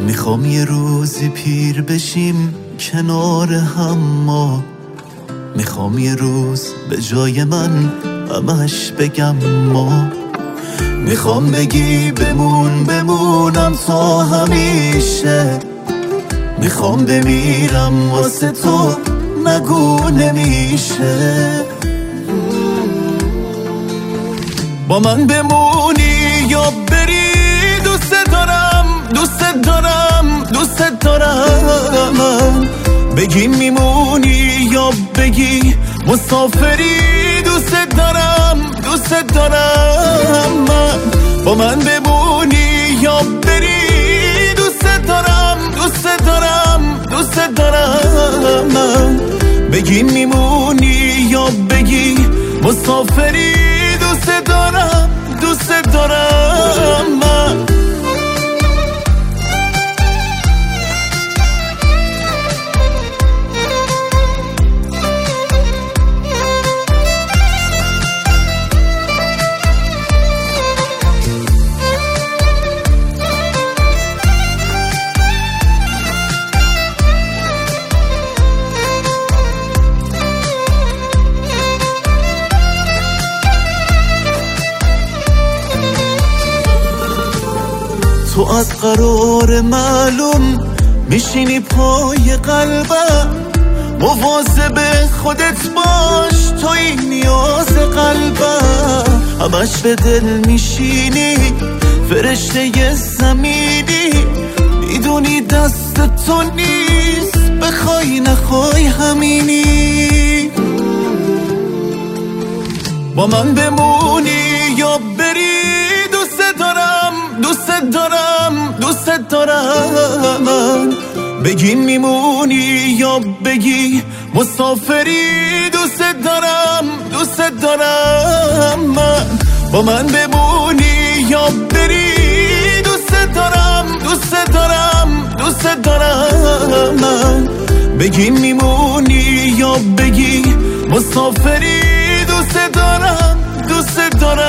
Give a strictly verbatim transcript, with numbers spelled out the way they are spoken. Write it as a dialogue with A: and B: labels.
A: میخوام یه روزی پیر بشیم کنار هم ما، میخوام یه روز به جای من همش بگم ما، میخوام بگی بمون بمونم تا همیشه، میخوام بمیرم واسه تو نگو نمیشه. با من بمونی یا بری، دوست دارم دوست دارم دوست دارم. بگی میمونی یا بگی مسافری، دوست دارم دوست دارم. من با من بمونی یا بری، دوست دارم دوست دارم دوست دارم. من بگی میمونی یا بگی مسافری، دوست دارم دوست دارم. من تو از قرار معلوم میشینی پای قلبم، مواظب خودت باش تو این نیاز قلبم. همش به دل میشینی فرشته ی زمینی، میدونی دست تو نیست بخوای نخوای همینی. با من بمونی یا بری، دوست دارم دوست دارم دوست دارم. من بگی میمونی یا بگی مسافری، دوست دارم دوست دارم. من با من بمونی یا بری، دوست دارم دوست دارم دوست دارم. من بگی میمونی یا بگی مسافری، دوست دارم دوست دارم.